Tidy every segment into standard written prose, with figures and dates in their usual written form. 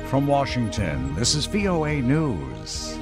From Washington, this is VOA News.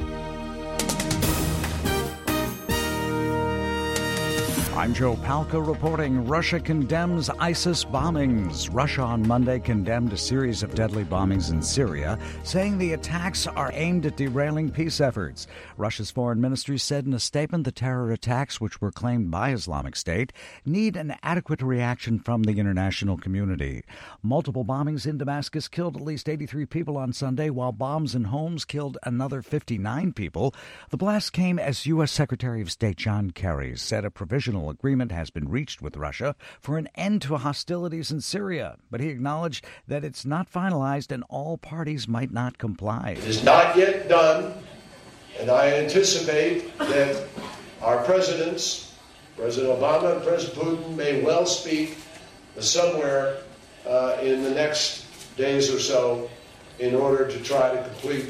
I'm Joe Palca reporting Russia condemns ISIS bombings. Russia on Monday condemned a series of deadly bombings in Syria, saying the attacks are aimed at derailing peace efforts. Russia's foreign ministry said in a statement the terror attacks, which were claimed by Islamic State, need an adequate reaction from the international community. Multiple bombings in Damascus killed at least 83 people on Sunday, while bombs in homes killed another 59 people. The blast came as U.S. Secretary of State John Kerry said a provisional agreement has been reached with Russia for an end to hostilities in Syria, but he acknowledged that it's not finalized and all parties might not comply. It is not yet done, and I anticipate that our presidents, President Obama and President Putin, may well speak somewhere in the next days or so in order to try to complete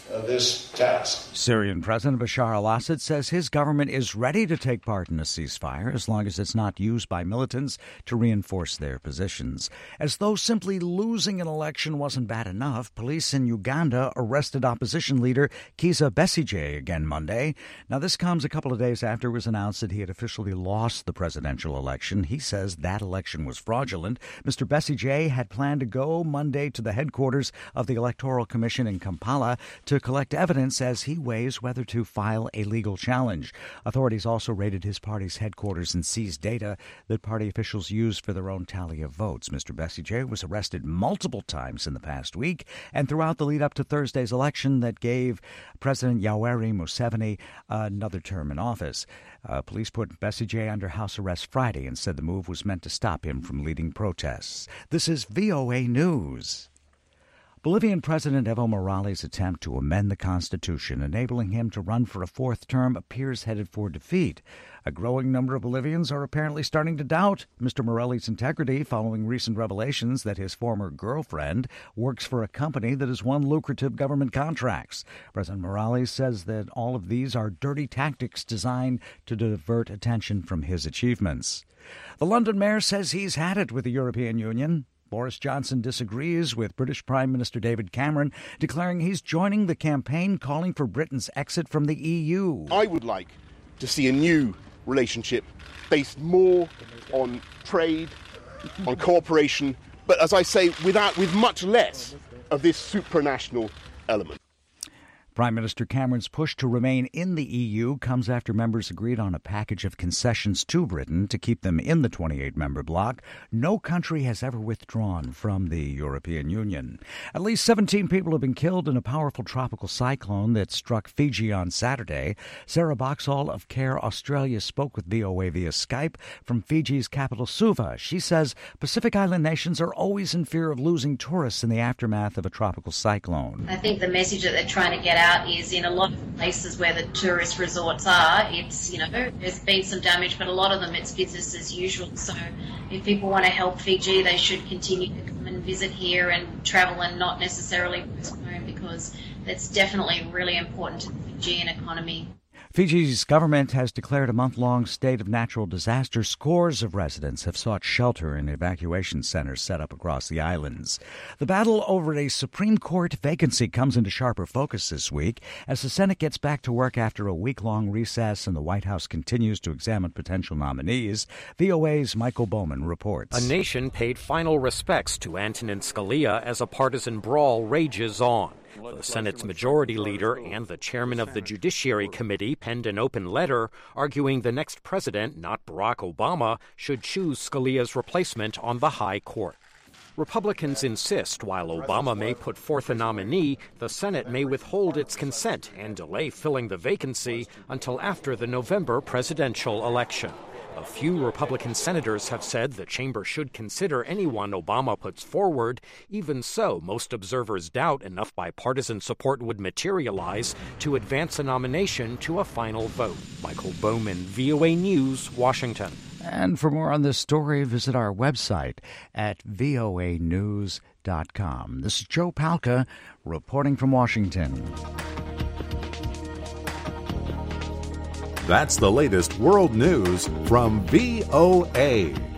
this task. Syrian President Bashar al-Assad says his government is ready to take part in a ceasefire as long as it's not used by militants to reinforce their positions. As though simply losing an election wasn't bad enough, police in Uganda arrested opposition leader Kizza Besigye again Monday. Now, this comes a couple of days after it was announced that he had officially lost the presidential election. He says that election was fraudulent. Mr. Besigye had planned to go Monday to the headquarters of the Electoral Commission in Kampala to collect evidence as he weighs whether to file a legal challenge. Authorities also raided his party's headquarters and seized data that party officials used for their own tally of votes. Mr. Besigye was arrested multiple times in the past week and throughout the lead up to Thursday's election that gave President Yoweri Museveni another term in office. Police put Besigye under house arrest Friday and said the move was meant to stop him from leading protests. This is VOA News. Bolivian President Evo Morales' attempt to amend the Constitution, enabling him to run for a fourth term, appears headed for defeat. A growing number of Bolivians are apparently starting to doubt Mr. Morales' integrity following recent revelations that his former girlfriend works for a company that has won lucrative government contracts. President Morales says that all of these are dirty tactics designed to divert attention from his achievements. The London mayor says he's had it with the European Union. Boris Johnson disagrees with British Prime Minister David Cameron, declaring he's joining the campaign calling for Britain's exit from the EU. I would like to see a new relationship based more on trade, on cooperation, but as I say, with much less of this supranational element. Prime Minister Cameron's push to remain in the EU comes after members agreed on a package of concessions to Britain to keep them in the 28-member bloc. No country has ever withdrawn from the European Union. At least 17 people have been killed in a powerful tropical cyclone that struck Fiji on Saturday. Sarah Boxall of CARE Australia spoke with VOA via Skype from Fiji's capital, Suva. She says Pacific Island nations are always in fear of losing tourists in the aftermath of a tropical cyclone. I think the message that they're trying to get out is in a lot of places where the tourist resorts are, it's, there's been some damage, but a lot of them it's business as usual. So if people want to help Fiji, they should continue to come and visit here and travel and not necessarily postpone, because that's definitely really important to the Fijian economy. Fiji's government has declared a month-long state of natural disaster. Scores of residents have sought shelter in evacuation centers set up across the islands. The battle over a Supreme Court vacancy comes into sharper focus this week as the Senate gets back to work after a week-long recess and the White House continues to examine potential nominees. VOA's Michael Bowman reports. A nation paid final respects to Antonin Scalia as a partisan brawl rages on. The Senate's majority leader and the chairman of the Judiciary Committee penned an open letter arguing the next president, not Barack Obama, should choose Scalia's replacement on the High Court. Republicans insist while Obama may put forth a nominee, the Senate may withhold its consent and delay filling the vacancy until after the November presidential election. A few Republican senators have said the chamber should consider anyone Obama puts forward. Even so, most observers doubt enough bipartisan support would materialize to advance a nomination to a final vote. Michael Bowman, VOA News, Washington. And for more on this story, visit our website at voanews.com. This is Joe Palca reporting from Washington. That's the latest world news from VOA.